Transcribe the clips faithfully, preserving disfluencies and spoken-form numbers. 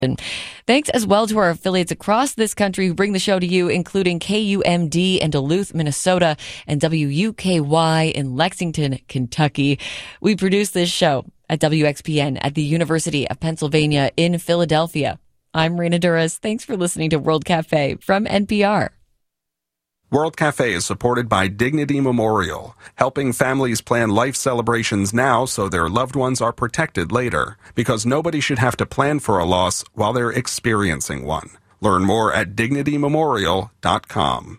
Thanks as well to our affiliates across this country who bring the show to you, including K U M D in Duluth, Minnesota, and W U K Y in Lexington, Kentucky. We produce this show at W X P N at the University of Pennsylvania in Philadelphia. I'm Rena Duras. Thanks for listening to World Cafe from N P R. World Cafe is supported by Dignity Memorial, helping families plan life celebrations now so their loved ones are protected later, because nobody should have to plan for a loss while they're experiencing one. Learn more at dignity memorial dot com.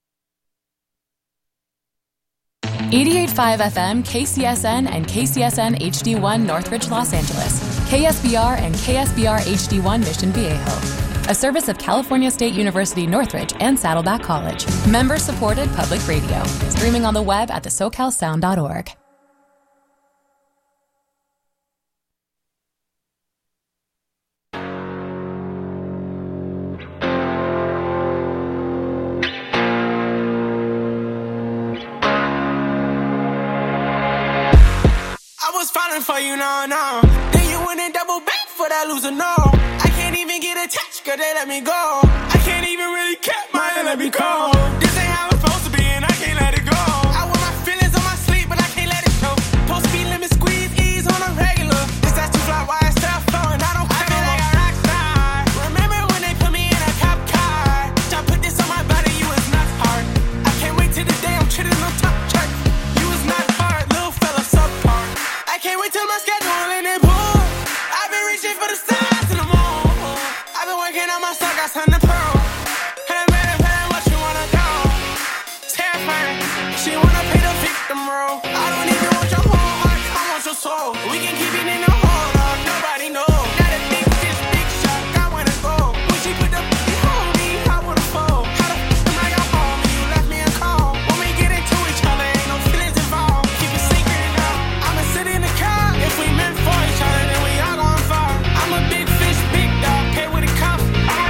eighty-eight point five F M, K C S N, and K C S N H D one Northridge, Los Angeles. K S B R and K S B R H D one Mission Viejo. A service of California State University Northridge and Saddleback College. Member-supported public radio. Streaming on the web at the socal sound dot org. I was falling for you, no, no. Then you went and double back for that loser, no. I can't even get attached, girl, they let me go. I can't even really cap my head, let me go. This ain't how it's supposed to be, and I can't let it go. I want my feelings on my sleep, but I can't let it show. Post speed limit, squeeze, ease on a regular. This that's too fly, why it's stuff flowing, I don't care. I feel like a rock star. Remember when they put me in a cop car? Y'all put this on my body, you was not hard. I can't wait till the day I'm treated on top chart. You was not hard, little fella, subpar. I can't wait till my schedule and it pull. I've been reaching for the stars to the moon. I've been working on my stock, I signed the pearl. And I'm ready for what you wanna do. Terrifying, she wanna pay the victim role. I don't even want your whole heart, I want your soul. We can keep it in the hole, dog, nobody knows. Not a big fish, big shark, I wanna go. When she put the f***ing on me, I wanna fold. How the f*** am I got home and you left me a call? When we get into each other, ain't no feelings involved. Keep it secret now. I'ma sit in the car. If we meant for each other, then we all going far. I'm a big fish, big dog, pay with a cup.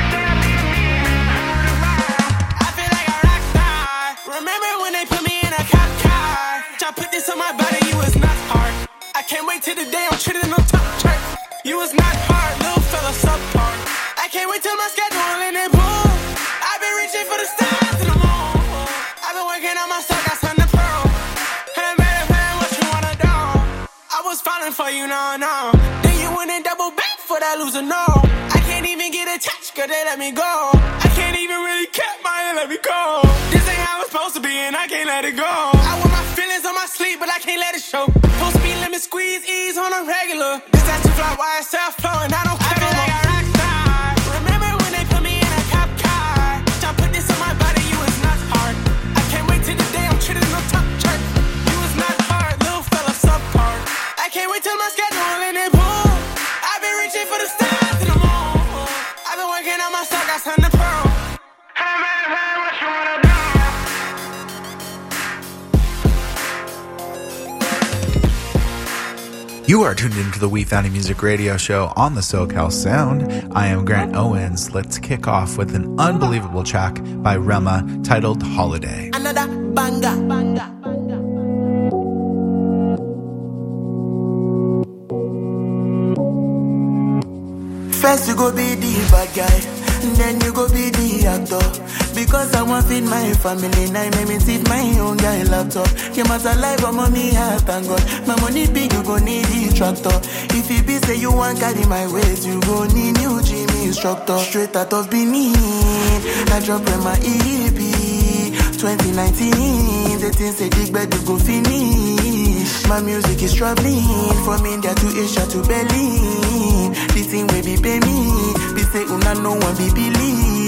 I feel like a rock star. Remember when they put me in a cop car? Y'all put this on my body, you was not hard. I can't wait till the day I'm treated on top chart. You was not hard, little fella, subpar. I can't wait till my schedule and it pull. I've been reaching for the stars to the moon. I've been working on my stock, I signed the pearl. And I'm ready for what you wanna do. I was falling for you, no, no. Then you went and double back for that loser, no. I can't even get attached, girl, they let me go. I can't even really cap my head, let me go. This ain't how it's supposed to be, and I can't let it go. I want my feelings on my sleep, but I can't let it show. Post speed limit, squeeze, ease on a regular. This that's too fly, why it's self flowing, I don't care. I feel like a rock star. Remember when they put me in a cop car? Y'all put this on my body, you was not hard. I can't wait till the day I'm treated on top chart. You was not hard, little fella, subpar. I can't wait till my schedule and it pull. I've been reaching for the stars to the moon. I've been working on my stock, I signed the pearl. Hey man, hey, what you wanna do? You are tuned into the We Found Music radio show on the SoCal Sound. I am Grant Owens. Let's kick off with an unbelievable track by Rema titled Holiday. Another banger, banger. First you go be the bad guy, then you go be the actor. Because I want feed my family, now make me feed my own guy laptop. You must alive, but mommy, I thank God. My money big, you go need the tractor. If you be say you want carry my weight, you go need new gym instructor. Straight out of Benin, I drop in my E P. twenty nineteen, the things say dig bed, you go finish. My music is traveling from India to Asia to Berlin. This thing will be pay me, be say una no one be believe.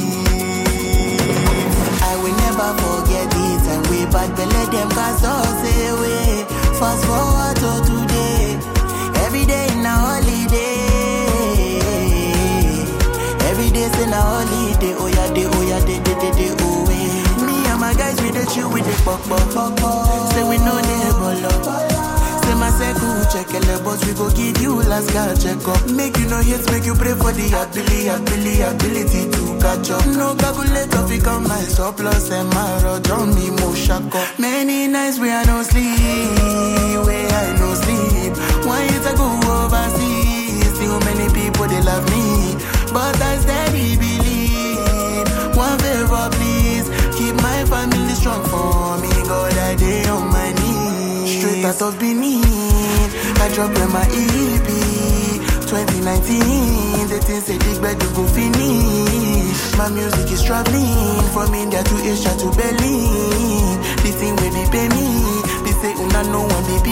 I will never forget this and we bad belly them cast us away. Fast forward to today, every day in a holiday. Every day's in a holiday, oh yeah, day, oh yeah, day, day, day, day, oh yeah. Me and my guys, we the chill with the pop, pop, pop, pop. Say we know they bolo. Say my circle, check the boss, we go give you last guy check up. Make you no hits, make you pray for the ability, ability, ability to catch up. No calculator, fi come my surplus and my road on me, mo shack up. Many nights we are no sleep, we are no sleep. One year to go overseas, still make many people they love me, but I steady believe. One favor, please, keep my family strong for me. God, I day on my knees. Straight out of Benin, I dropped my E P. twenty nineteen, the things say big bad you go finish. My music is traveling from India to Asia to Berlin. The thing will be pay me, they say una no one they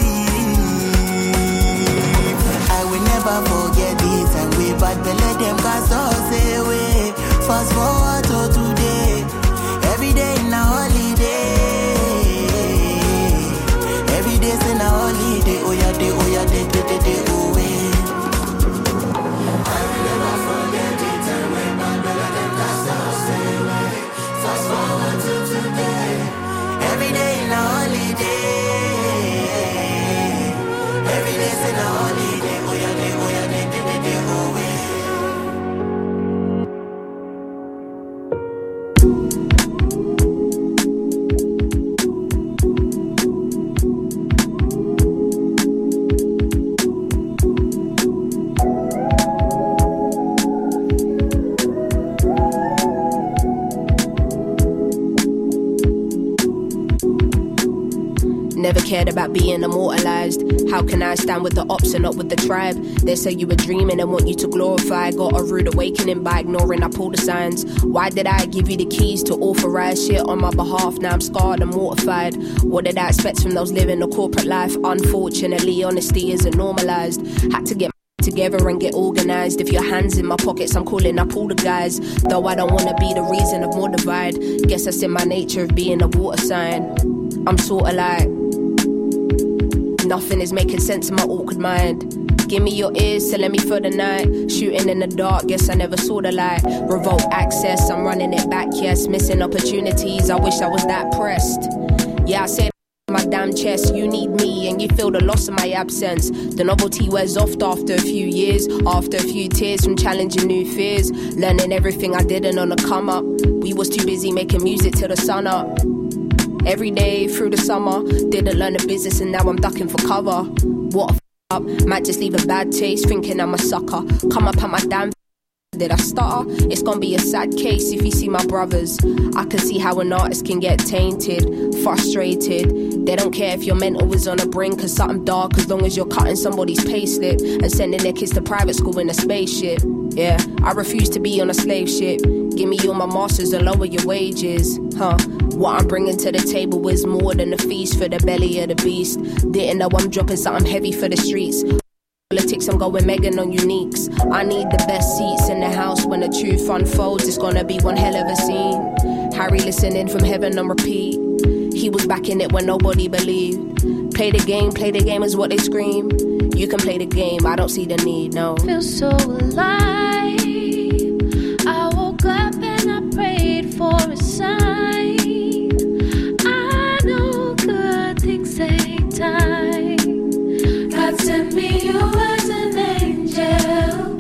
believe. I will never forget this and we bad belly them cast us away. Fast forward to today, every day in a holiday. Every day's in a holiday, oh yeah, day, oh yeah, day, day, day, day, oh yeah. Every day in a holiday. Every day's in a holiday. Oh yeah, day, oh yeah, day, day, day, day, oh Never cared about being immortalized. How can I stand with the ops and not with the tribe? They say you were dreaming and want you to glorify. Got a rude awakening by ignoring up all the signs. Why did I give you the keys to authorize shit on my behalf? Now I'm scarred and mortified. What did I expect from those living a corporate life? Unfortunately, honesty isn't normalized. Had to get together and get organized. If your hands in my pockets, I'm calling up all the guys. Though I don't want to be the reason of more divide. Guess that's in my nature of being a water sign. I'm sorta like nothing is making sense in my awkward mind. Give me your ears to let me for the night. Shooting in the dark, guess I never saw the light. Revolt access, I'm running it back, yes. Missing opportunities, I wish I was that pressed. Yeah, I said my damn chest, you need me and you feel the loss of my absence. The novelty wears off after a few years, after a few tears from challenging new fears. Learning everything I didn't on the come up. We was too busy making music till the sun up. Every day through the summer, didn't learn the business and now I'm ducking for cover. What a f*** up, might just leave a bad taste, thinking I'm a sucker. Come up at my damn f***, did I stutter? It's gonna be a sad case if you see my brothers. I can see how an artist can get tainted, frustrated. They don't care if your mental is on a brink of something dark, as long as you're cutting somebody's payslip and sending their kids to private school in a spaceship. Yeah, I refuse to be on a slave ship. Give me all my masters and lower your wages, huh? What I'm bringing to the table is more than a feast for the belly of the beast. Didn't know I'm dropping something heavy for the streets. Politics, I'm going Megan on uniques. I need the best seats in the house when the truth unfolds. It's gonna be one hell of a scene. Harry listening from heaven on repeat. He was back in it when nobody believed. Play the game, play the game is what they scream. You can play the game, I don't see the need, no. Feel so alive. I woke up and I prayed for a sign. I know good things take time. God sent me you as an angel.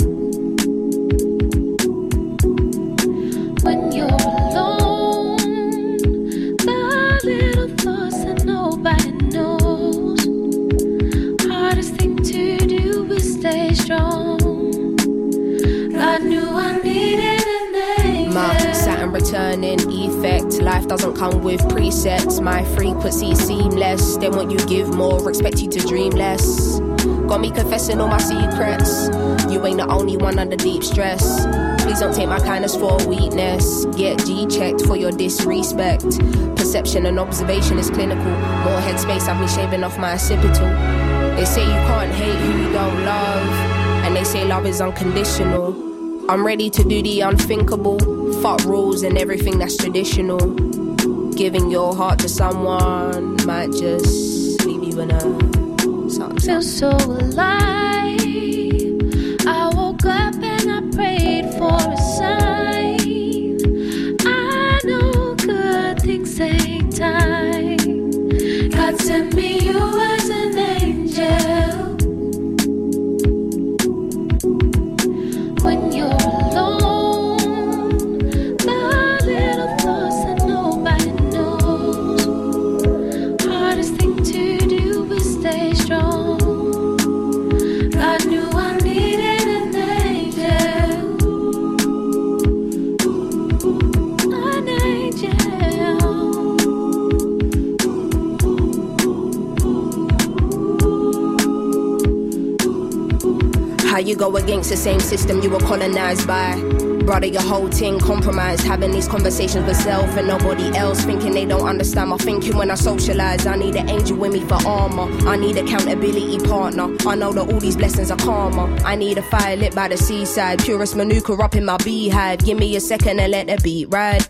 When you're alone, the little thoughts that nobody knows. Hardest thing to do is stay strong. God knew I needed an angel. My Saturn returning effect. Life doesn't come with presets. My frequency seamless. They want you give more, expect you to dream less. Got me confessing all my secrets. You ain't the only one under deep stress. Please don't take my kindness for weakness. Get G-checked for your disrespect. Perception and observation is clinical. More headspace, I've been shaving off my occipital. They say you can't hate who you don't love, and they say love is unconditional. I'm ready to do the unthinkable. Fuck rules and everything that's traditional. Giving your heart to someone might just leave you in a something. Feel so alive. I woke up and I prayed for a sign. I know good things take time. God sent me you as an angel. When you're alone, the little thoughts that nobody knows. Hardest thing to do is stay strong. God knew I needed an you go against the same system you were colonized by? Brother, your whole thing compromised. Having these conversations with self and nobody else, thinking they don't understand my thinking when I socialize. I need an angel with me for armor. I need accountability partner. I know that all these blessings are karma. I need a fire lit by the seaside. Purest manuka up in my beehive. Give me a second and let the beat ride.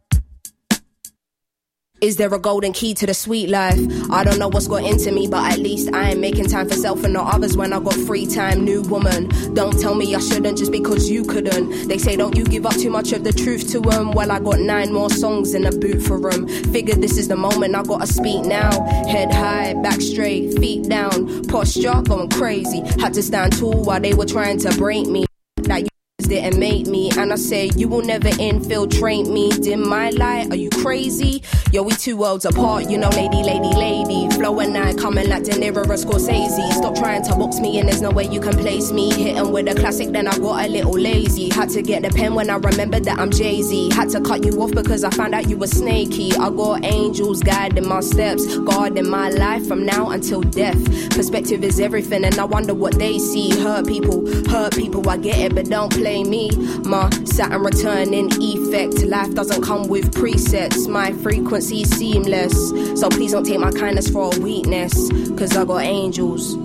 Is there a golden key to the sweet life? I don't know what's got into me, but at least I ain't making time for self and not others when I got free time. New woman, don't tell me I shouldn't just because you couldn't. They say don't you give up too much of the truth to them. Well, I got nine more songs in the boot for them. Figured this is the moment, I gotta speak now. Head high, back straight, feet down. Posture going crazy. Had to stand tall while they were trying to break me. That you didn't make me, and I say you will never infiltrate me. Dim my light, are you crazy? Yo, we two worlds apart, you know, lady, lady, lady. Flow and I coming like De Niro or Scorsese. Stop trying to box me in, there's no way you can place me. Hit 'em with a classic, then I got a little lazy. Had to get the pen when I remembered that I'm Jay-Z. Had to cut you off because I found out you were snaky. I got angels guiding my steps, guarding my life from now until death. Perspective is everything, and I wonder what they see. Hurt people, hurt people, I get it, but don't play me. My Saturn returning effect. Life doesn't come with presets. My frequency seamless, so please don't take my kindness for a weakness, cause I got angels.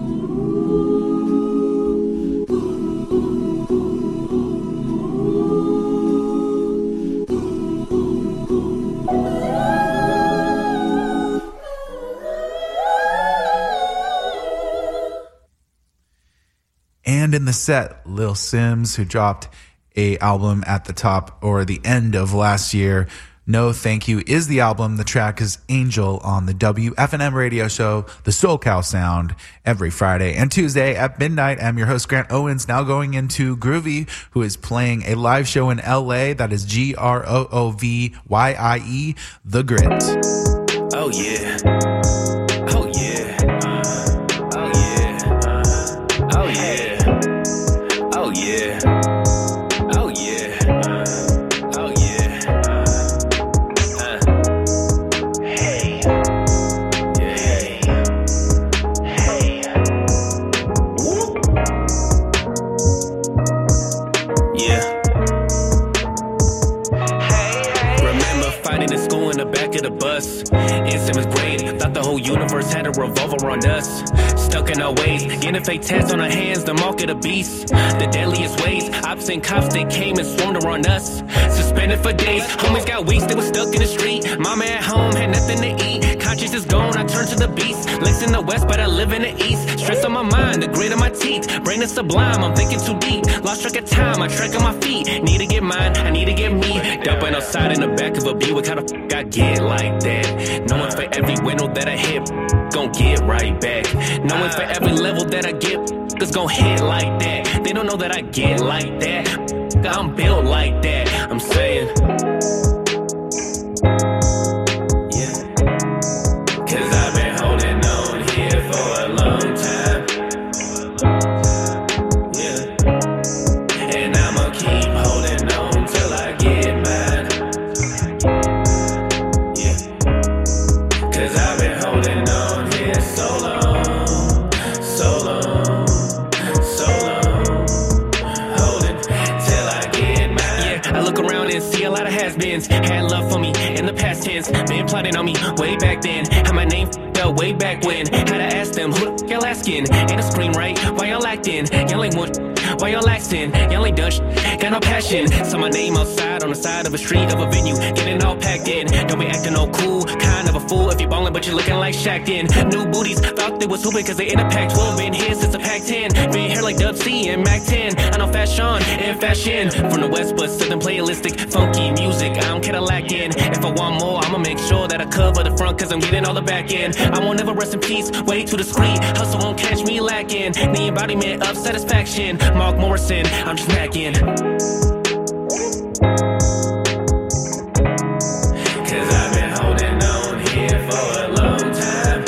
And in the set, Lil Sims, who dropped a album at the top or the end of last year. No Thank You is the album. The track is Angel on the W F N M radio show, The SoCal Sound, every Friday and Tuesday at midnight. I'm your host, Grant Owens, now going into Groovy, who is playing a live show in L A. That is G R O O V Y I E, The Grit. Oh, yeah. Oh, yeah. Oh, yeah. Oh, yeah. Oh, yeah. Universe had a revolver on us, stuck in our ways, getting fake tats on our hands, the mark of the beast, the deadliest ways. Ops and cops, they came and swarmed around us, suspended for days. Homies got weeks, they were stuck in the street. Mama at home had nothing to eat. Conscience is gone, I turn to the beast. Lakes in the west, but I live in the east. Stress on my mind, the grit on my teeth. Brain is sublime, I'm thinking too deep. Lost track of time, I track on my feet. Need to get mine, I need to get me. Dumping outside in the back of a Buick, how the f*** I get like that? Knowing for every window that I hit, gon' get right back. Knowing for every level that I get, it's gon' hit like that. They don't know that I get like that. I'm built like that. I'm saying, yeah. Cause I've been holding on here for a long time. Yeah. And I'ma keep holding on till I get mine. Yeah. Cause I've been holding on here so long, so long, so long. Holding till I get mine. Yeah, I look around and see a lot of has-beens. Had love for me in the past tense. Been plotting on me way back then. Had my name f***ed up way back when. Had to ask them, who the f*** y'all asking? Ain't a screen right, why y'all acting? Y'all ain't want why y'all acting? Y'all ain't done sh- got no passion. Saw my name outside on the side of a street of a venue, getting all packed in. Don't be acting all cool, kind of a fool if you ballin', but you're looking like Shaq in. New booties, thought they was hooping cause they in the Pac twelve. Been here since the Pac ten, been here like Dub C and Mac ten. I know fashion and fashion from the West, but southern playalistic, funky music. I don't care to lack in. If I want more, I'ma make sure that I cover the front cause I'm getting all the back end. I won't ever rest in peace, way too discreet. Hustle won't catch me lacking. The embodiment of satisfaction. Mark Morrison, I'm just macking. Cause I've been holding on here for a long time.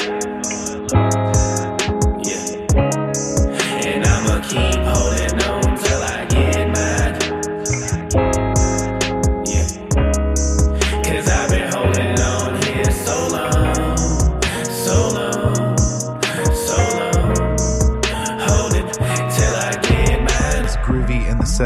Yeah. And I'ma keep holding on till I get mine. Yeah. Cause I've been holding on here so long, so long, so long. Hold it till I get mine.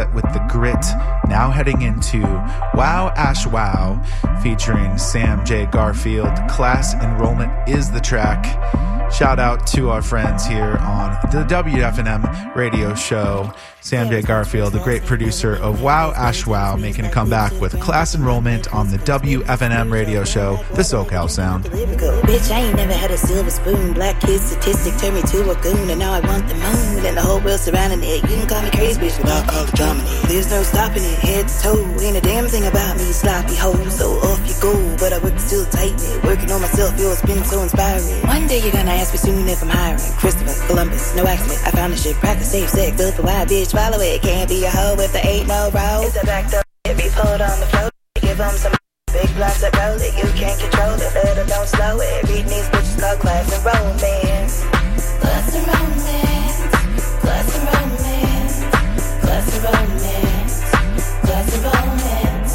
set with The Grit. Now heading into Wow Ash Wow, featuring Sam J. Garfield. Class Enrollment is the track. Shout out to our friends here on the W F N M radio show. Sam J. Garfield, the great producer of Wow Ash Wow, making a comeback with Class Enrollment on the W F N M radio show, The SoCal Sound. Bitch, I ain't never had a silver spoon. Black kid statistic turned me to a goon, and now I want the moon and the whole world surrounding it. You can call me crazy, bitch, but I'll call it dominant. There's no stopping it, head to toe. Ain't a damn thing about me, sloppy hoe. So off you go, but I work still tight knit. Working on myself, yo, it's been so inspiring. One day you're gonna ask me soon if I'm hiring. Christopher Columbus, no accident. I found this shit. Practice safe sex, built for wild bitch. Follow it. Can't be a hoe if there ain't no road. It's a back door. It be pulled on the floor. Give them some big blocks that roll it. You can't control it. Let them don't slow it. Reading these bitches called Class Enrollment. Class Enrollment. Class Enrollment. Class Enrollment. Class Enrollment.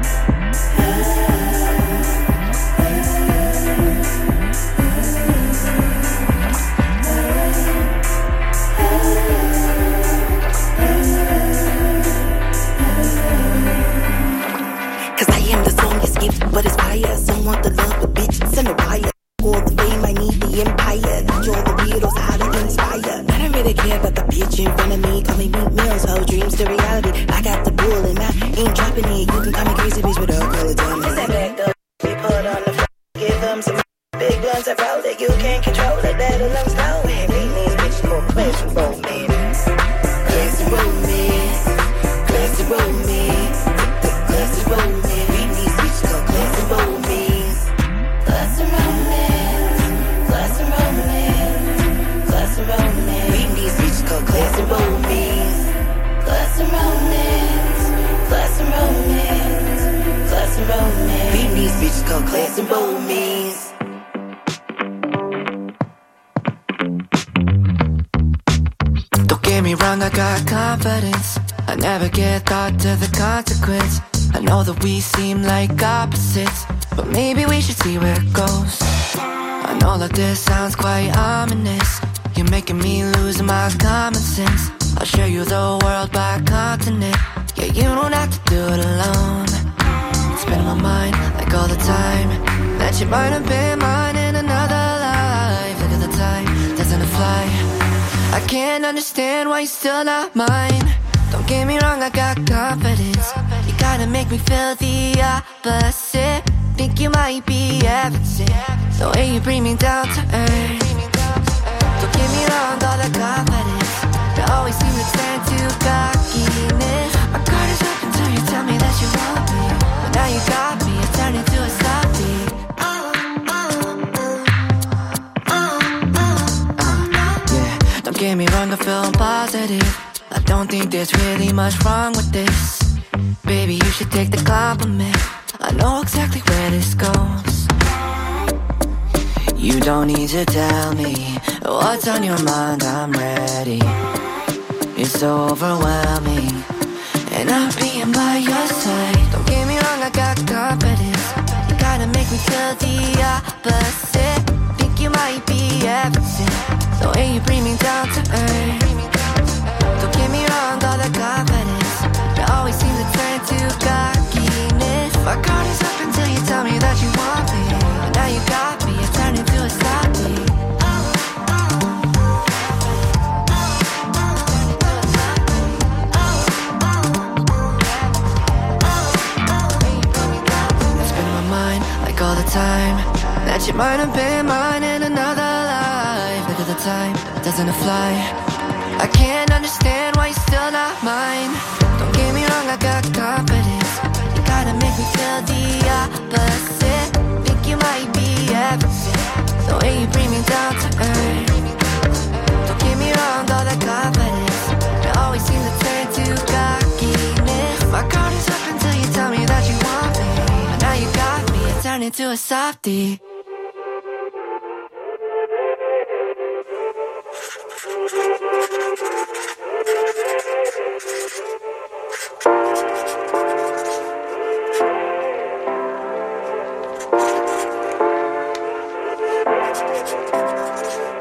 But it's fire, some want the love, but bitch, send a wire. All the fame, I need the empire. Control the weirdos, how to inspire. I don't really care about the bitch in front of me. Call me Meat Mills, whole dreams to reality. I got the bull and I ain't dropping it. You can call me crazy bitch, but I'll call it dumb. It's that back up, we put on the floor. Give them some big guns that roll it. You can't control it, let alone slow it. Read these bitches for Class Enrollment. Class Enrollment. Class Enrollment. Class Enrollment. Class Enrollment. Class Enrollment. Class Enrollment. Class Enrollment. Reading these bitches called Class Enrollment. Class Enrollment. Class Enrollment. Class Enrollment. Reading these bitches called Class Enrollment. Don't get me wrong, I got confidence. I never get thought to the consequence. I know that we seem like opposites, but maybe we should see where it goes. I know that this sounds quite ominous. You're making me lose my common sense. I'll show you the world by continent. Yeah, you don't have to do it alone. It's been on my mind like all the time that you might have been mine in another life. Look at the time, doesn't it fly? I can't understand why you're still not mine. Don't get me wrong, I got confidence. You gotta make me feel the opposite. Think you might be evident, the way you bring me down to earth. Don't get me wrong, all the confidence, you always seem to turn to cockiness. My guard is up until you tell me that you want me, but now you got me, it's turning to a sloppy. Yeah, don't get me wrong, I feel positive. I don't think there's really much wrong with this. Baby, you should take the compliment. I know exactly where this goes. You don't need to tell me what's on your mind, I'm ready. It's so overwhelming, and I'm being by your side. Don't get me wrong, I got confidence. You gotta make me feel the opposite. Think you might be evident, the way you bring me down to earth. Don't get me wrong, all the confidence, you always seem to turn to cockiness. My guard is up until you tell me that you want me, but now you got me, it's turning to a sloppy. It's been on my mind like all the time that you might have been mine in another life. Look at the time, doesn't it fly? I can't understand why you're still not mine. Don't get me wrong, I got confidence. You gotta make me feel the opposite. Think you might be evident, the way you bring me down to earth. Don't get me wrong, all that confidence, you always seem to turn to cockiness. My guard is up until you tell me that you want me, but now you got me, it turned into a softie.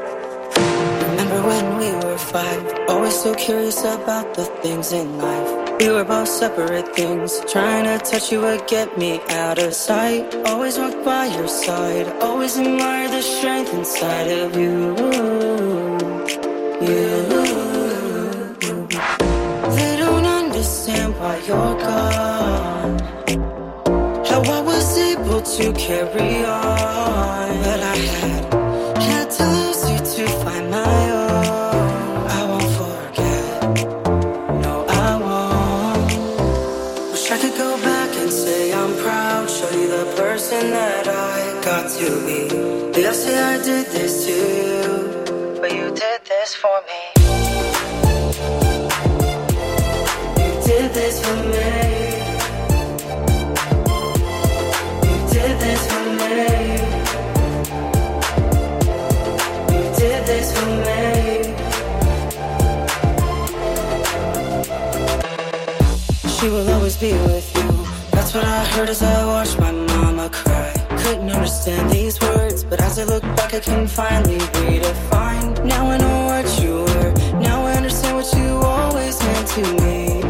Remember when we were five, always so curious about the things in life. We were both separate things. Trying to touch you would get me out of sight. Always walk by your side. Always admire the strength inside of you. You. They don't understand why you're gone. How I was able to carry on. But I had, had to lose you to find my own. I won't forget. No, I won't. Wish I could go back and say I'm proud. Show you the person that I got to be. They'll say I did this to you, but you did this for me. You did this for me. You did this for me. You did this for me. She will always be with you. That's what I heard as I watched my mama cry. Couldn't understand these words, but as I look back I can finally redefine. Now I know what you were. Now I understand what you always meant to me.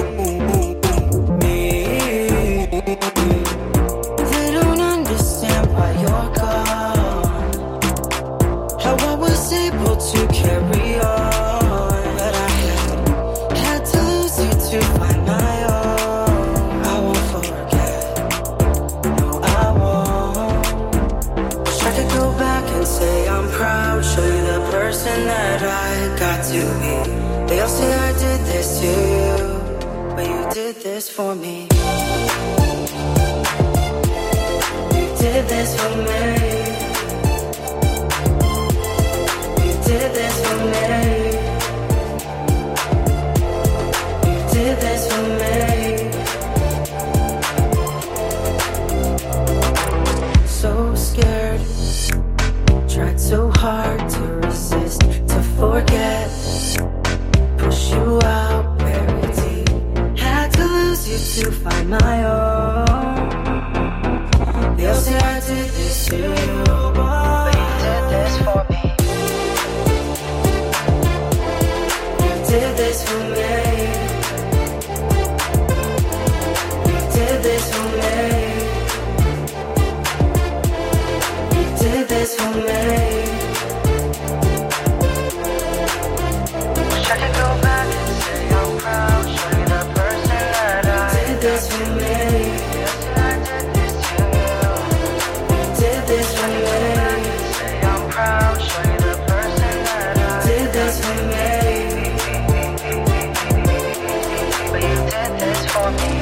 Me. They don't understand why you're gone. How I was able to carry on. But I had, had to lose you to find my own. I won't forget. No, I won't. Wish I could go back and say I'm proud. Show you the person that I got to be. They all say I did this to you, but you did this for me. You did this for me. You did this for me. You did this for me. So scared, tried so hard to resist, to forget, push you out very deep. Had to lose you to find my own. They all say I did this to you, but you did this for me. You did this for me. You did this for me. You did this for me. Wish I could go back and say I'm proud. Show you the person that I did this for me. Yes, I did this to you. You did this for me. Say I'm proud. Show you the person that I did this for me. But you did this for me.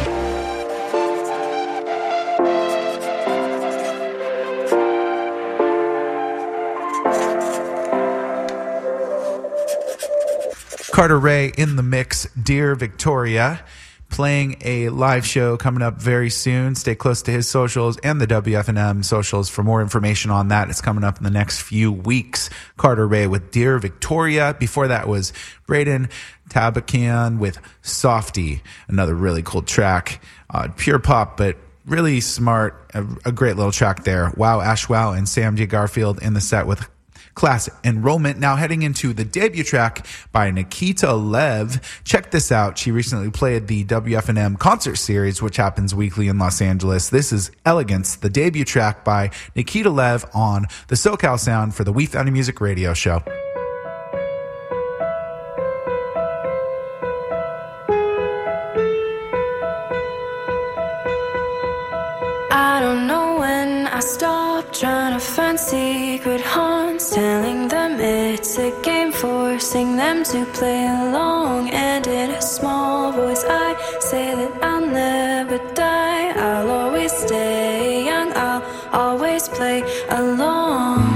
Carter Ray in the mix, Dear Victoria, playing a live show coming up very soon. Stay close to his socials and the W F N M socials for more information on that. It's coming up in the next few weeks. Carter Ray with Dear Victoria. Before that was Braden Tabakian with Softy, another really cool track. Uh, pure pop, but really smart. A, a great little track there. Wow Ashwell and Sam J. Garfield in the set with Class Enrollment. Now heading into the debut track by Nikita Lev. Check this out. She recently played the W F N M concert series, which happens weekly in Los Angeles. This is Elegance, the debut track by Nikita Lev on the SoCal Sound for the We Found Music Radio Show. I don't know when I stopped trying to find secret haunts, telling them it's a game, forcing them to play along. And in a small voice I say that I'll never die, I'll always stay young, I'll always play along.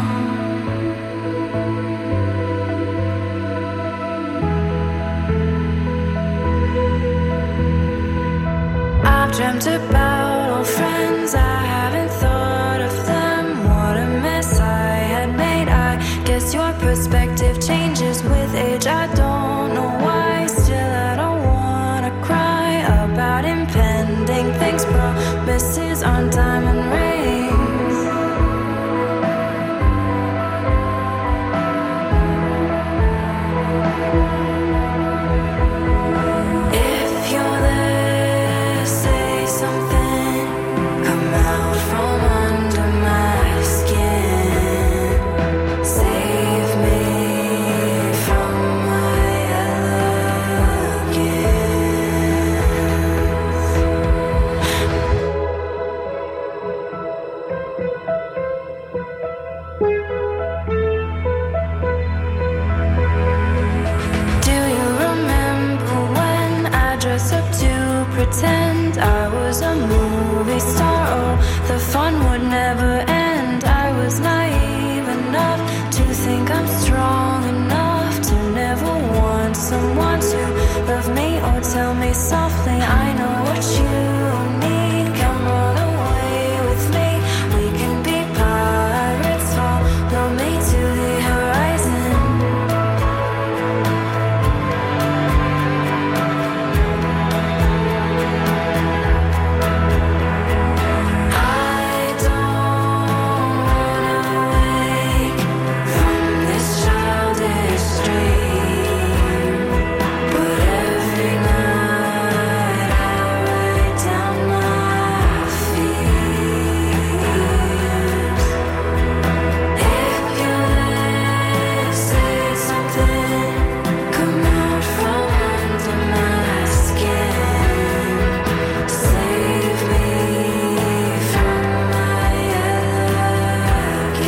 I've dreamt about old friends, I haven't thought of them. What a mess I had made. I guess your perspective changes with age. I don't know why, still I don't wanna cry about impending things, promises on diamond rings. If you're pretend I was a movie star. Oh, the fun would never end. I was naive enough to think I'm strong enough to never want someone to love me or tell me softly, I know what you need. Come on away with me. We can be pirates. Follow me to the horizon. I don't wanna wake from this childish dream, but every night I write down my fears. If you're there, say something, come out from under my skin, save me from my elegance.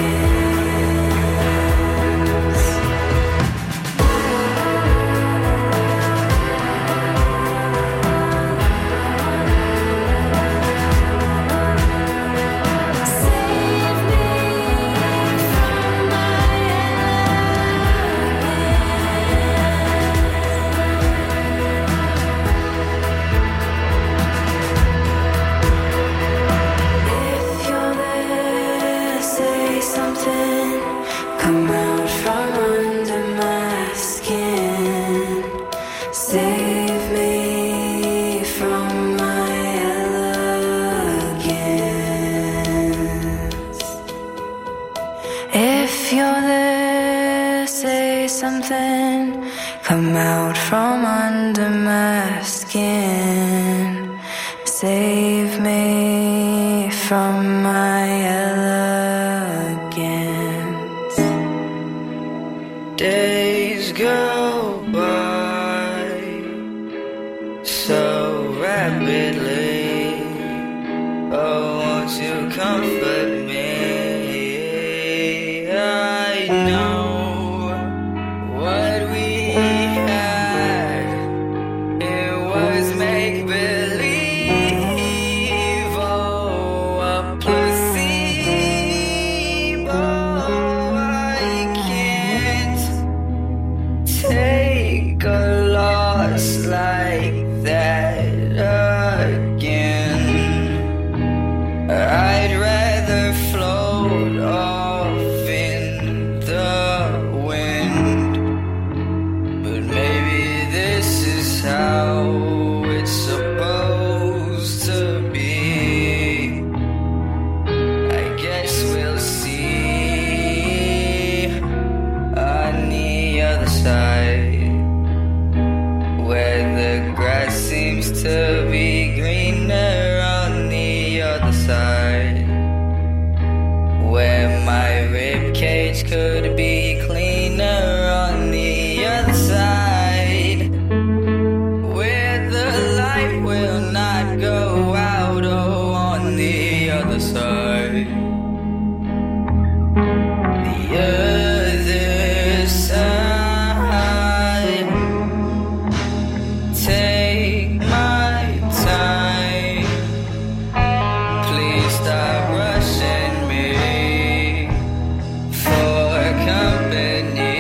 Save me from my If you're there, say something, come out from under my skin, save me from my elegance. If you're there, say something, come out from under my skin, save me from my elegance. Days go by so rapidly. Oh, won't you comfort me? I know what we had. It was make believe. Oh, a placebo. I can't take a loss like that again. I'd rather float off in the wind, but maybe this is how it's supposed to be. I guess we'll see on the other side, where the grass seems to be greener on the other side, where my rib cage could be cleaner on the other side, where the light will not go out. Oh, on the other side, the other side. Take my time, please stop rushing me for company.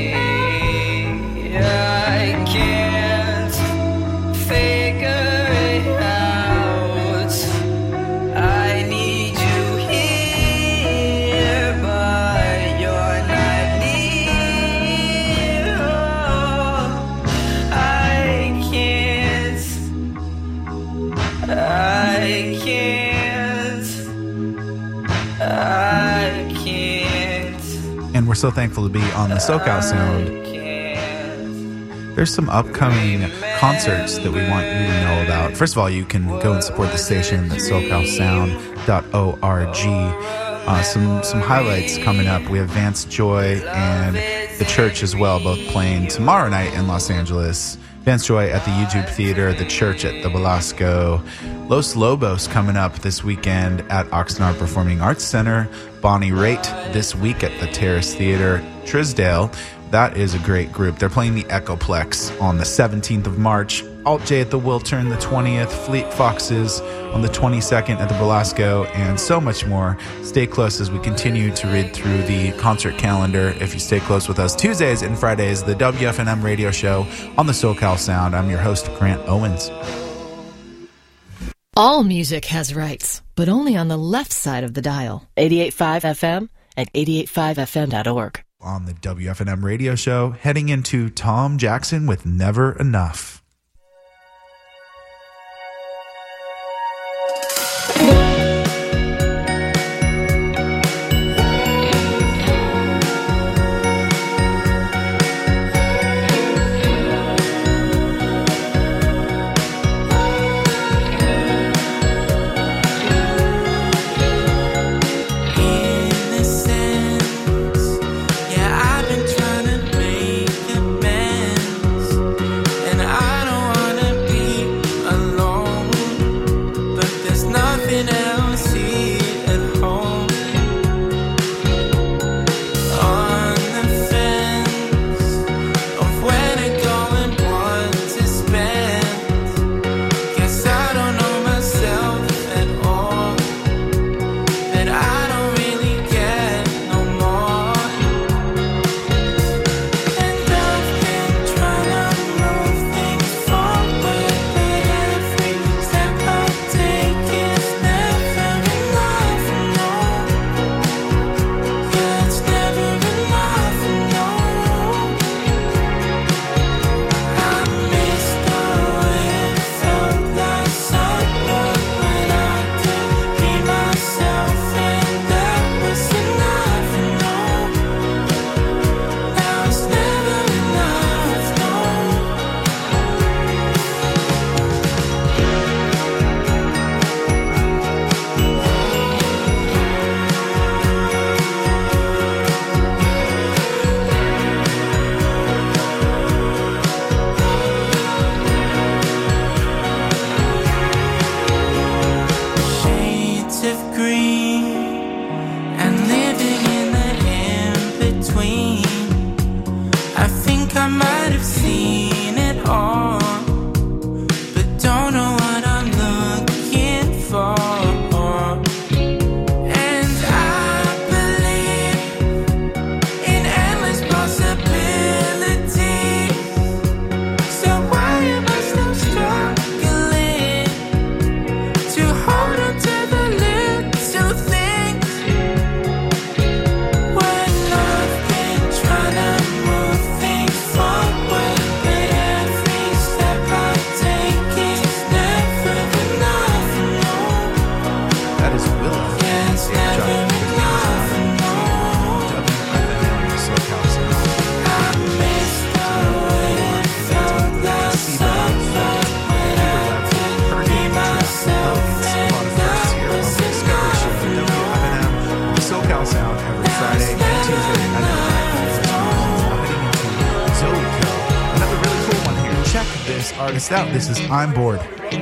I can't figure it out. I need you here, but you're not near. Oh, I can't, I can't, I can't, And we're so thankful to be on the SoCal Sound. There's some upcoming concerts that we want you to know about. First of all, you can go and support the station at socal sound dot org. Uh, some some highlights coming up. We have Vance Joy and The Church as well, both playing tomorrow night in Los Angeles. Vance Joy at the YouTube Theater, The Church at the Velasco. Los Lobos coming up this weekend at Oxnard Performing Arts Center. Bonnie Raitt this week at the Terrace Theater. Trisdale, that is a great group. They're playing the Echoplex on the seventeenth of March. Alt J at the Wiltern the twentieth, Fleet Foxes on the twenty-second at the Velasco, and so much more. Stay close as we continue to read through the concert calendar. If you stay close with us, Tuesdays and Fridays, the W F N M radio show on the SoCal Sound. I'm your host, Grant Owens. All music has rights, but only on the left side of the dial. eighty-eight point five F M at eighty-eight five F M dot org. On the W F N M radio show, heading into Tom Jackson with Never Enough. Artist out. This is I'm Bored.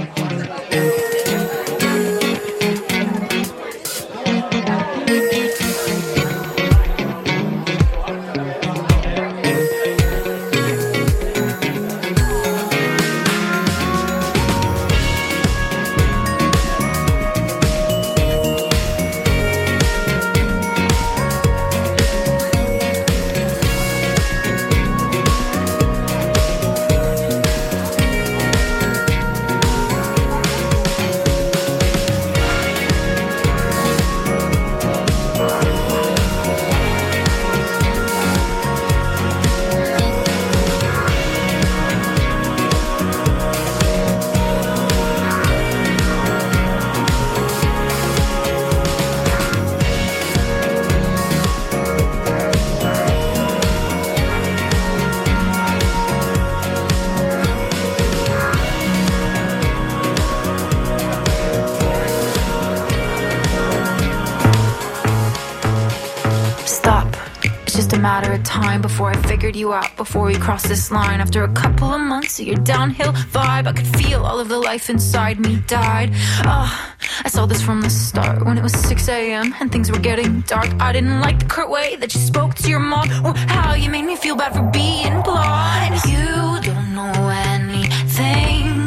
Matter of time before I figured you out, before we crossed this line. After a couple of months of your downhill vibe, I could feel all of the life inside me died. Oh, I saw this from the start when it was six a.m. and things were getting dark. I didn't like the curt way that you spoke to your mom, or how you made me feel bad for being blind. You don't know anything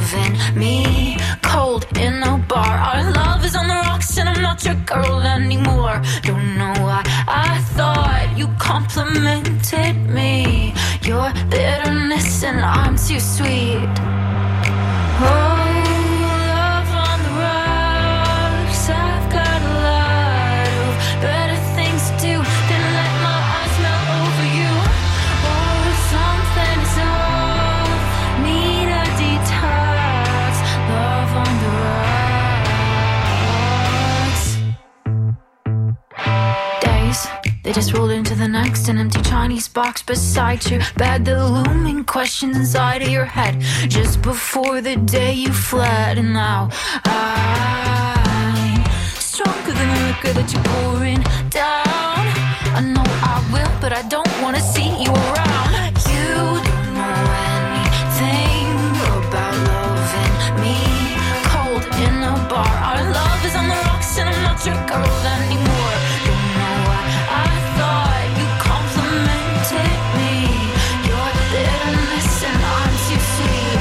loving me. Cold in a bar, our love is on the rocks and I'm not your girl anymore. Don't know why I thought you complimented me. Your bitterness and I'm too sweet. Oh, love on the rocks, I've got a lot of better things to do than let my eyes melt over you. Oh, something is off, need a detox. Love on the rocks. Days, they just rolled into the next, an empty Chinese box beside you. Bad the looming questions inside of your head just before the day you fled. And now I'm stronger than the liquor that you're pouring down. I know I will, but I don't want to see you around. You don't know anything about loving me. Cold in a bar, our love is on the rocks and I'm not your girl anymore. Don't know why I thought you complimented me. Your bitterness and I'm too sweet.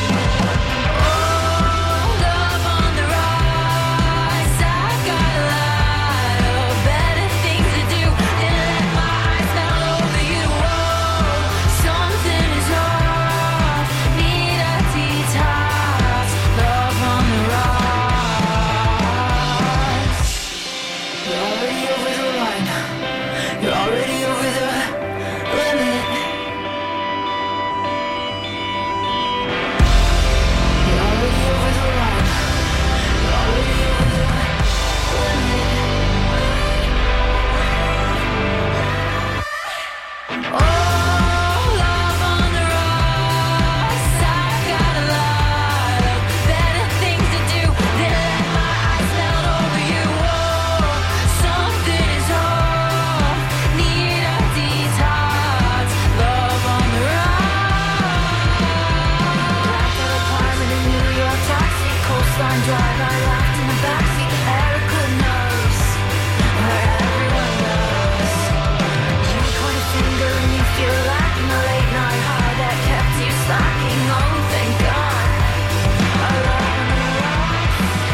Oh, love on the rise, I've got a lot of better things to do than let my eyes melt over you. Oh, something is off, need a detox. Love on the rise. You're already over the line. You're already over the limit. You're already over the line. You're already over the limit. Oh, love on the rocks, I've got a lot of better things to do than let my eyes melt over you. Oh, something is off, need a detox. Love on the rocks. Black apartment in New York, taxi, coastline drive. I laughed in the backseat. Erica knows where everyone knows. You point a finger and you feel like in the late night high that kept you slacking. Oh, thank God. I love on the rocks.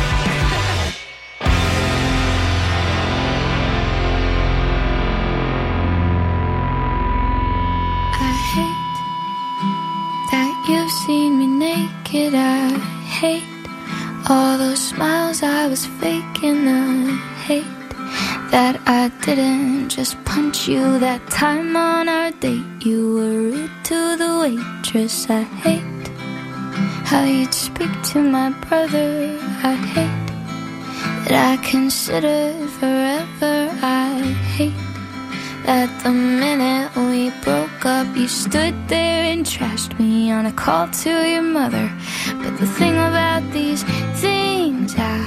I hate that you've seen me naked. I hate all those smiles I was faking. I hate that I didn't just punch you that time on our date. You were rude to the waitress. I hate how you'd speak to my brother. I hate that I considered forever. I hate that the minute we broke up, you stood there and trashed me on a call to your mother. But the thing about these things, I,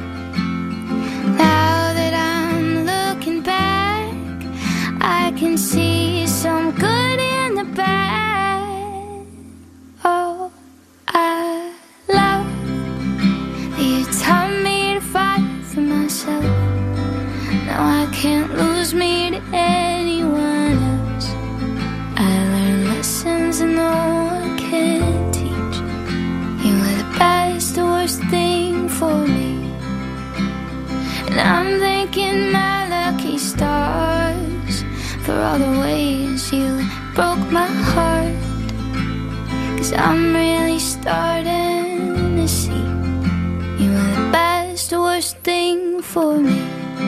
now that I'm looking back, I can see some good in the bad. Oh, I love that you taught me to fight for myself. Now I can't lose me to anyone else. I learned lessons and no one can teach. You were the best, the worst thing for me. And I'm thanking my lucky stars for all the ways you broke my heart. 'Cause I'm really starting to see you were the best, the worst thing for me.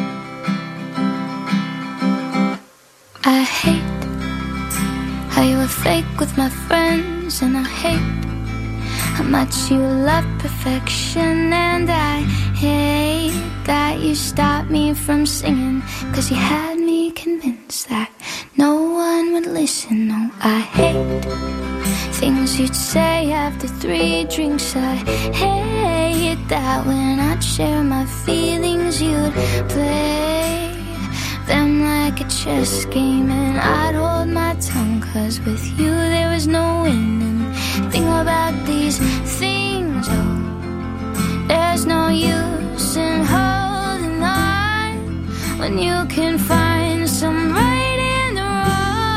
I hate how you were fake with my friends, and I hate how much you love perfection. And I hate that you stopped me from singing, 'cause you had me convinced that no one would listen. No, I hate things you'd say after three drinks. I hate that when I'd share my feelings, you'd play them like a chess game, and I'd hold my tongue, 'cause with you there was no winning. Think about these things, oh, there's no use in holding on when you can find some right in the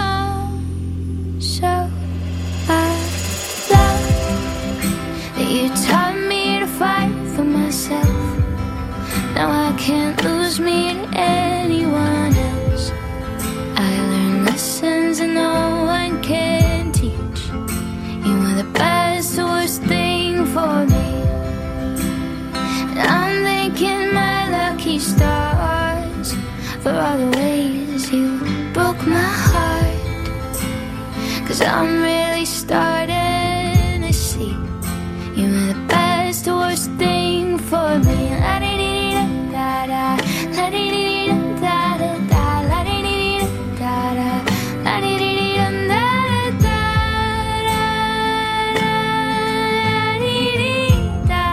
wrong. So I love that you lose me to anyone else. I learned lessons that no one can teach. You were the best, worst thing for me. And I'm thanking my lucky stars for all the ways you broke my heart. 'Cause I'm really starting to see you were the best, worst thing for me. La-di-di-di-da-da-da, la-di-di-di-da-da-da, la-di-di-di-da-da-da, la-di-di-di-da-da-da-da-di-di-da.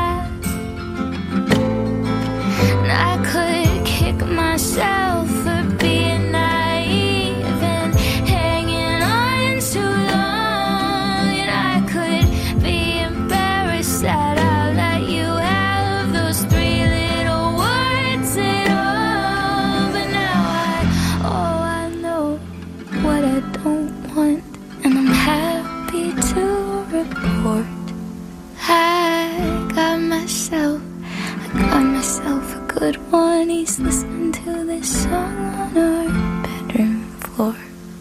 And I could kick myself for being naive and hanging on too long. And I could be embarrassed that I let you have those three little words at all. But now I, oh, I know what I don't want, and I'm happy to report I got myself, I got myself a good one. He's listening to this song on our bedroom floor.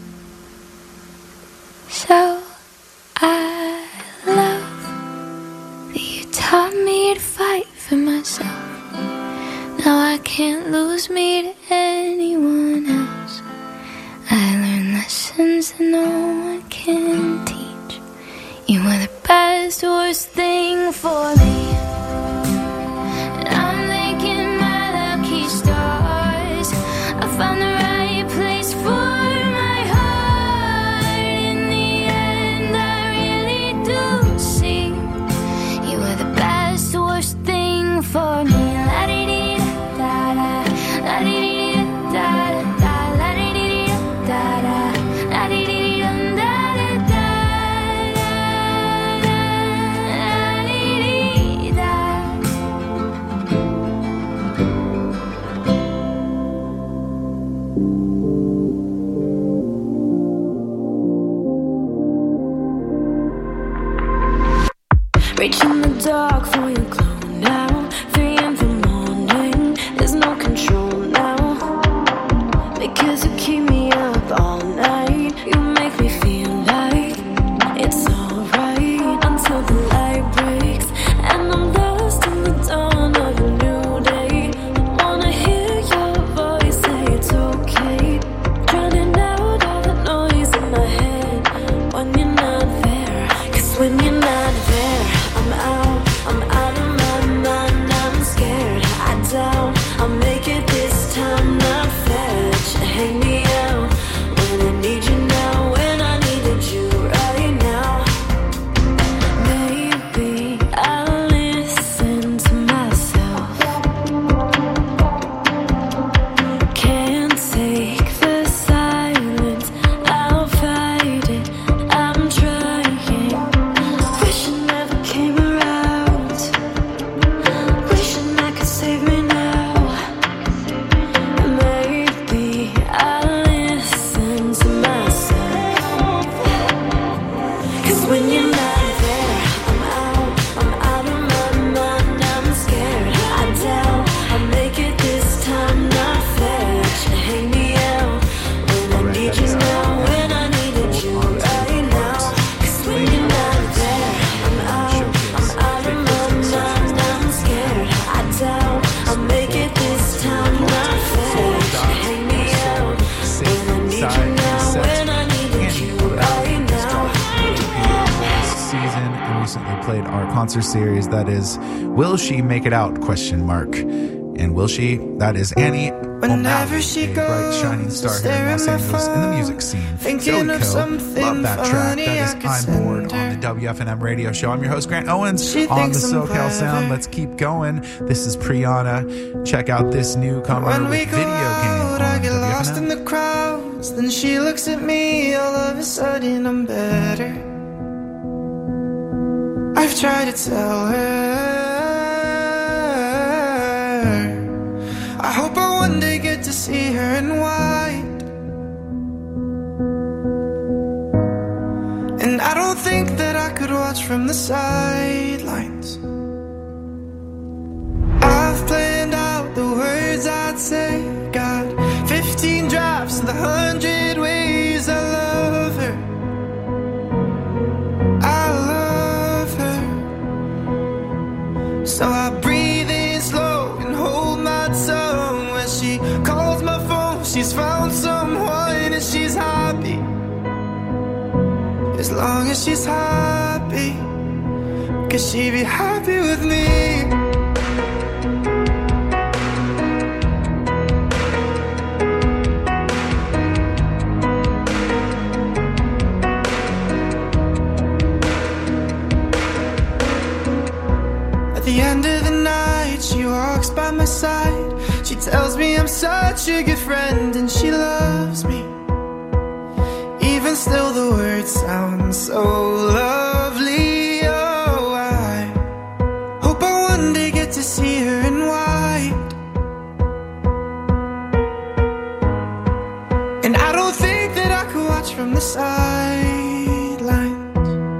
So I love that you taught me to fight for myself. Now I can't lose me to anyone else. I learned lessons that no one can teach. You were the best, worst thing for me. And I'm thanking my lucky stars. I found the right place for my heart. In the end, I really do see you were the best, worst thing for me. La-di-di-da-da-da, la-di-di-da-da-da, la-di-di-da-da-da, la-di-di-da-da-da, la-di-di-da. Reaching the dark for your glow now. three in the morning, there's no control now. Because you keep me up all night. You make me feel like it's alright until the light breaks and I'm lost in the dawn of a new day. Wanna hear your voice say it's okay, drowning out all the noise in my head when you're not there. 'Cause when you're not there, I'm out, I'm out of my mind, I'm scared, I doubt I'll make it this time, not fetch, hang me out when I need you now, when I needed you right now. Maybe I'll listen to myself. Can't take the silence, I'll fight it, I'm trying. Wish I never came around. Wishing I could save me now. Maybe I'll listen to myself. 'Cause when you're not there, I'm out, I'm out of my mind, I'm scared, I doubt I'll make it this time, not fetch, hang me out when I need you now, when I needed you right now. 'Cause when you're not there, I'm out, I'm out of my mind, I'm scared, I doubt I'll make it this time, not fetch, hang me out when I need you now, when I needed you right now. Season and recently played our concert series that is Will She Make It Out question mark. And will she? That is Annie Whenever O'Malley, she a bright shining goes, star here stare in at Los my Angeles in the phone, music scene. thinking Zoe of Co, something love that track. funny That I is could I'm send Bored on the W F N M radio show. I'm your host Grant Owens She on the thinks I'm SoCal Sound. clever. Let's keep going. This is Priyana. Check out this newcomer When with we go Video Game out, I on get lost W F N in M. the crowds. Then she looks at me, all of a sudden I'm better. I've tried to tell her I hope I one day get to see her in white. And I don't think that I could watch from the sidelines. I've planned out the words I'd say breathe in slow and hold my tongue. When she calls my phone, she's found someone and she's happy. As long as she's happy, could she be happy with me? At the end of the night, she walks by my side. She tells me I'm such a good friend and she loves me. Even still the words sound so lovely. Oh, I hope I one day get to see her in white. And I don't think that I could watch from the sidelines.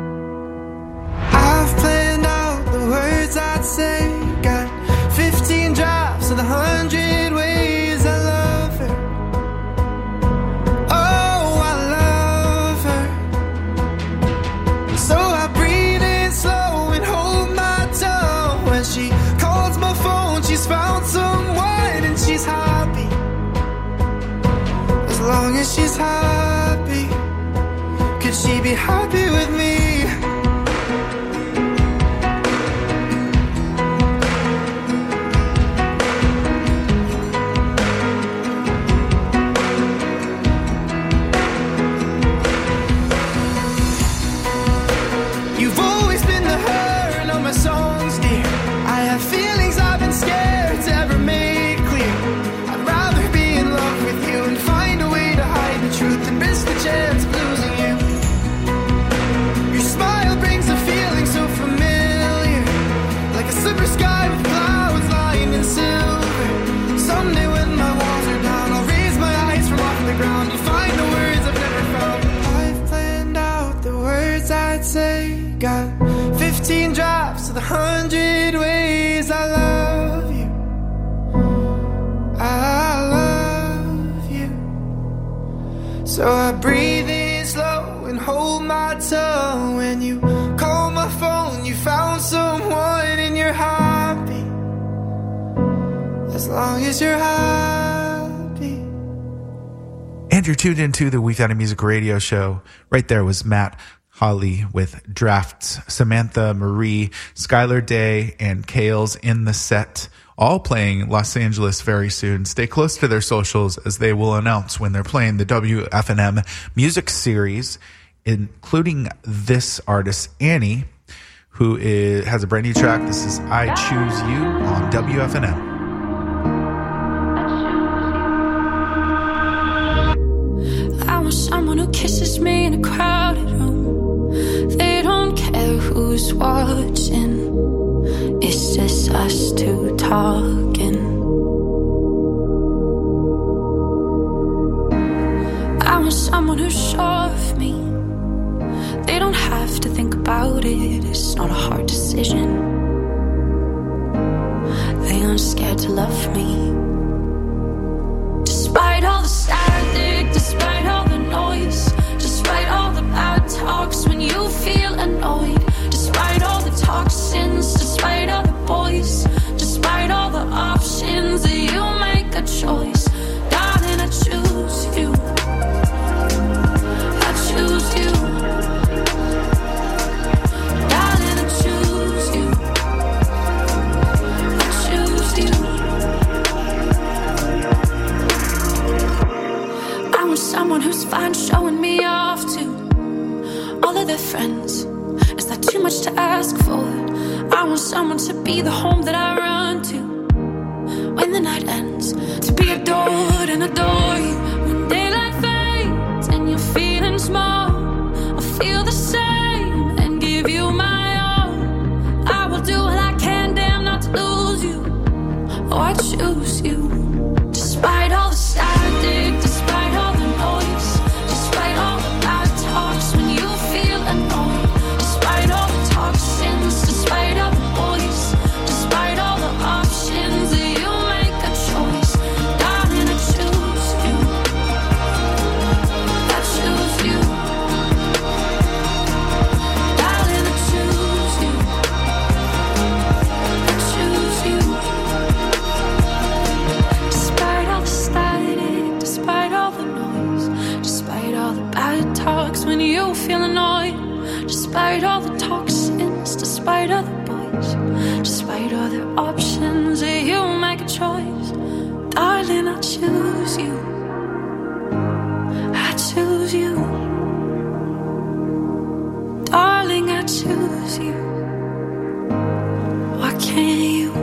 I've planned out the words I'd say. Got fifteen drafts of the hundred ways I love her. Oh, I love her. So I breathe in slow and hold my tongue. When she calls my phone, she's found someone and she's happy. As long as she's happy, could she be happy with me? You've always been the her in all my songs, dear. I have feelings I've been scared to ever make clear. I'd rather be in love with you and find a way to hide the truth and risk the chance of losing you. Your smile brings a feeling so familiar, like a silver sky with clouds lying in silver. Someday when my walls are down, I'll raise my eyes from off the ground and find the words I've never found. I've planned out the words I'd say. Got fifteen drafts of the hundred ways I love you. I love you. So I breathe in slow and hold my tongue. When you call my phone, you found someone and you're happy. As long as you're happy. And you're tuned into the Weeknight Music Radio Show. Right there was Matt Holly with Drafts, Samantha Marie, Skylar Day, and Kales in the set, all playing Los Angeles very soon. Stay close to their socials as they will announce when they're playing the W F N M Music Series, including this artist, Annie, who is, has a brand new track. This is I Choose You on W F N M. I want someone who kisses me in a crowded room. They don't care who's watching. It's just us two talking. I want someone who's sure of me. They don't have to think about it. It's not a hard decision. They aren't scared to love me. Despite all the static, despite all the noise, despite all the bad talks when you feel annoyed, despite all the toxins, despite all the boys, despite all the options that you make a choice. Darling, I choose you. I choose you. Darling, I choose you. I choose you. I want someone who's fine showing me off to all of their friends. Is that too much to ask for? I want someone to be the home that I run to when the night ends, to be adored and adore you when daylight fades and you're feeling small. I'll feel the same and give you my all. I will do what I can, damn, not to lose you. Oh, I choose you. Despite all the static, despite all the noise, despite all the bad talks when you feel annoyed, despite all the toxins, despite all the boys, despite all the options that you make a choice. Darling, I choose you. options, you make a choice. Darling, I choose you. I choose you. Darling, I choose you. Why can't you?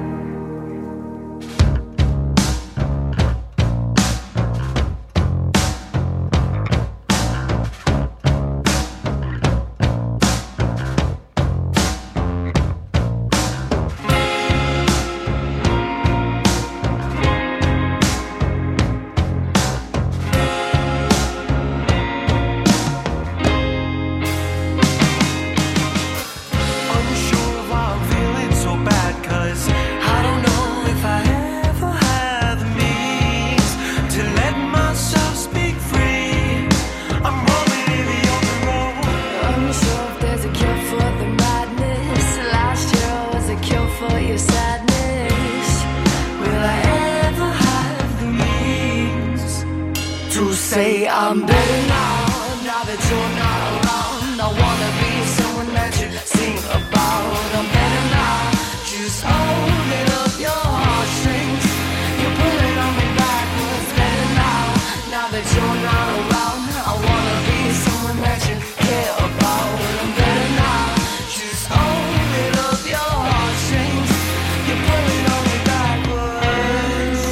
Say I'm better now, now that you're not around. I wanna be someone that you sing about. I'm better now, just open up your heartstrings. You're pulling on me backwards. Better now, now that you're not around. I wanna be someone that you care about. I'm better now, just open up your heartstrings. You're pulling on me backwards.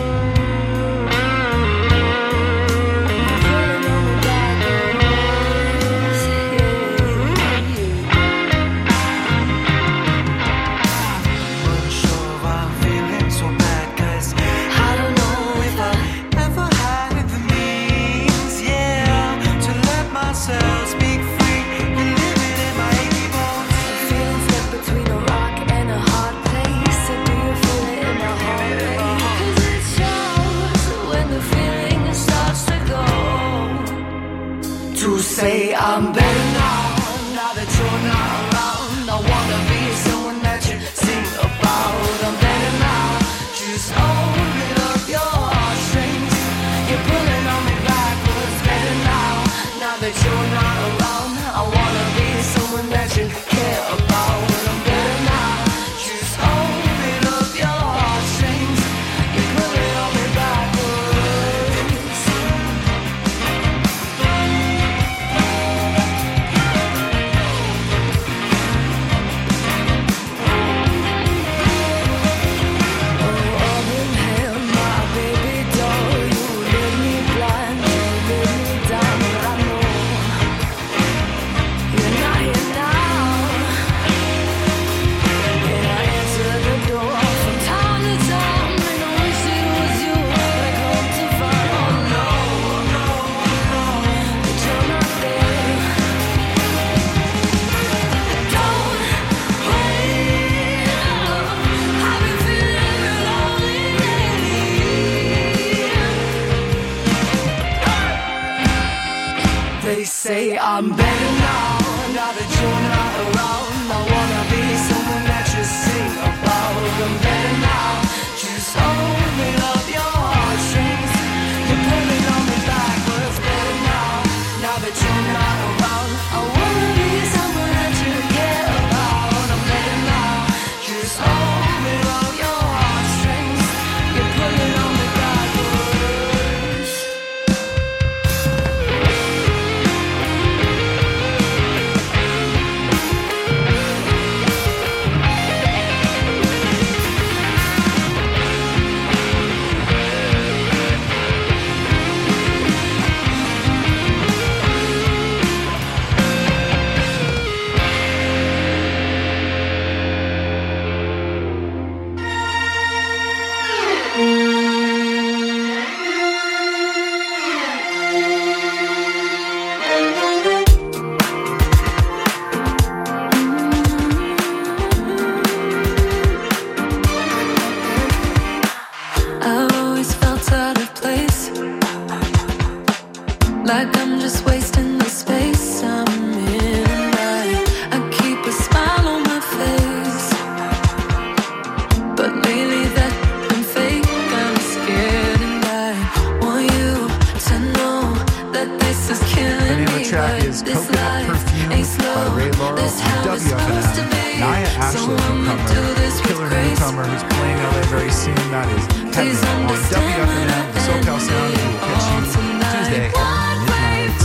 Say I'm better now, now that you're not around. I wanna be someone that you sing about. I'm better now, just open up your heartstrings. You're pulling on me backwards. Better now, now that you're not around. I wanna be someone that you care about. I'm better now, just open up your heartstrings. You're pulling on me backwards. They say I'm better now, now that you're not around. I wanna be someone that you sing about. I'm better now, just open up your heartstrings. You're pulling on me backwards. Better now, now that you're not around. I wanna be someone that you care about. I'm better now, just open up your heartstrings. You're pulling on me backwards. I've always felt out of place, like I'm just wasting the space I'm in. I, I keep a smile on my face, but lately that's been fake. I'm scared and I want you to know that this is killing me. The name of the track is Coconut Perfume by Ray Laurel on W F M Nia Ashley, newcomer, killer newcomer who's playing L A very soon. That is Heaven on W F M M, the SoCal Sound. We will catch you Tuesday at midnight.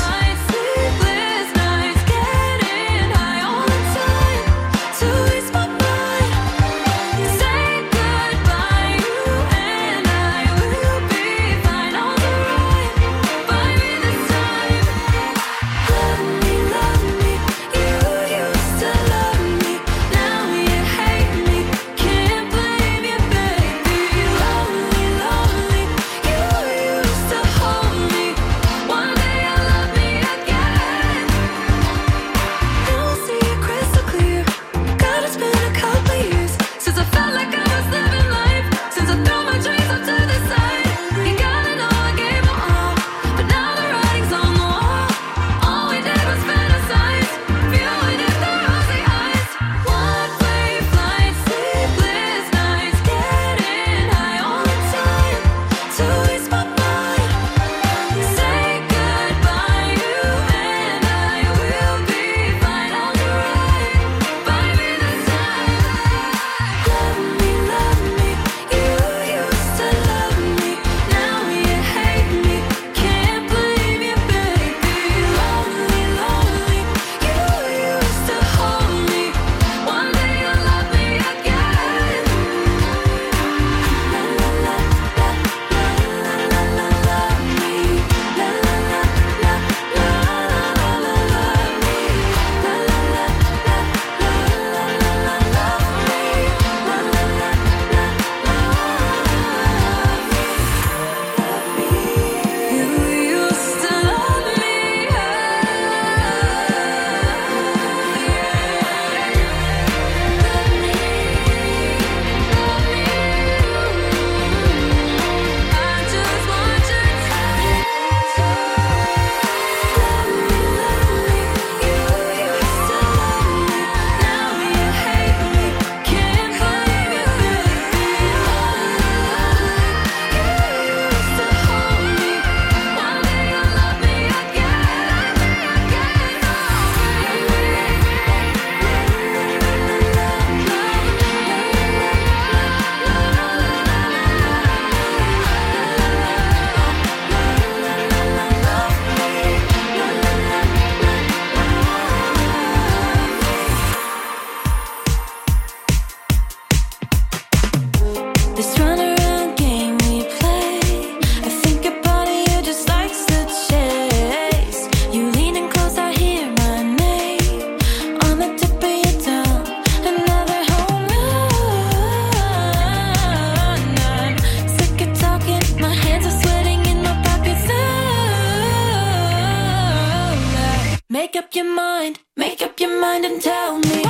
Make up your mind, make up your mind and tell me.